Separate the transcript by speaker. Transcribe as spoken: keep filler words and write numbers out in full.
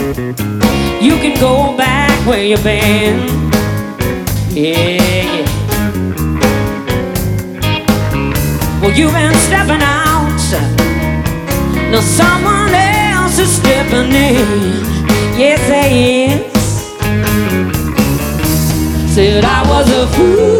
Speaker 1: You can go back where you've been. Yeah, yeah. Well, you've been stepping out, now someone else is stepping in. Yes, they is. Said I was a fool